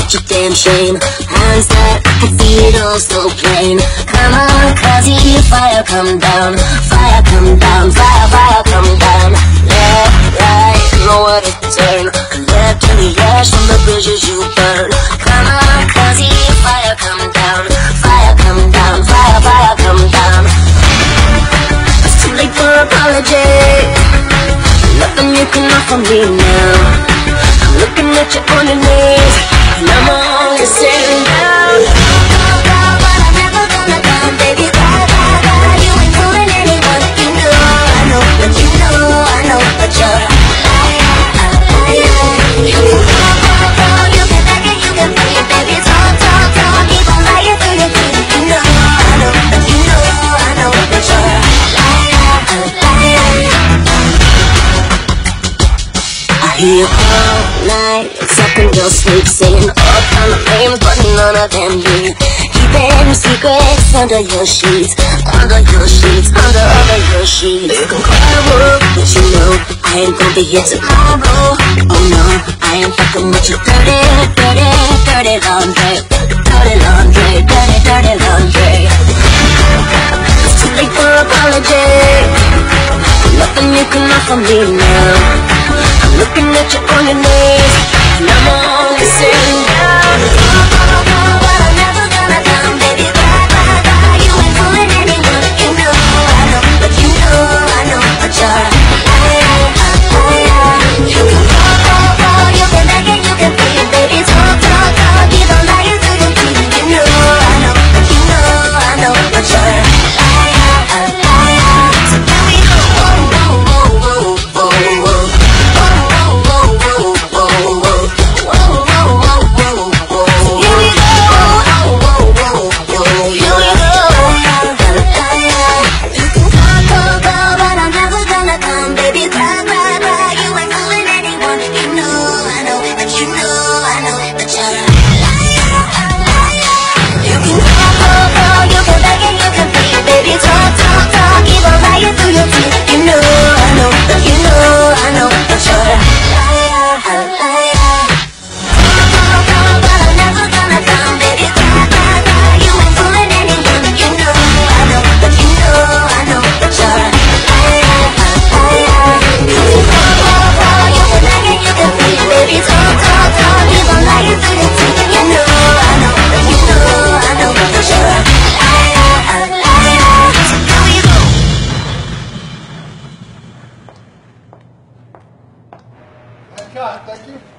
such a damn shame. Hands that I can feel so plain. Come on, cause fire come down. Fire come down, fire, fire come down. Left, right, nowhere to turn. Left to the ash from the bridges you burn. Come on, cause fire come down. Fire come down, fire, fire come down. It's too late for apology. Nothing you can offer me now. I'm looking at you on your knees, and I'm only sitting down. But I'm never gonna come, baby. Bye, bye, bye. You ain't fooling anyone. You know, I know, but you know, I know, but you're a liar, a liar. You can go, you can back it, you can play it, baby. Talk, talk, talk, keep on lying through your teeth. You know, I know, but you know, I know, but you're a liar, a liar. I hear you all night, sucking your sleep, saying all kind of names, but none of them me. Keeping secrets under your sheets, under your sheets, under your sheets. You can cry the world, but you know I ain't gonna be here tomorrow. Oh no, I ain't fucking with your dirty, dirty, dirty laundry, dirty laundry, dirty, dirty laundry. It's too late for apology. Nothing you can offer me now. I'm looking at you on your knees, and I'm only sitting down. But I'm never gonna come, baby. Bye, bye, bye. You ain't fooling anyone. You know, I know, but you know, I know, but you're a liar, a liar. You can go, you can back it, you can play it, baby. Talk, talk, talk, keep on lying through your teeth. You know, I know, but you know, I know, but you're a liar, a liar. So here we go. Whoa, whoa, whoa, whoa, whoa, whoa. God, thank you.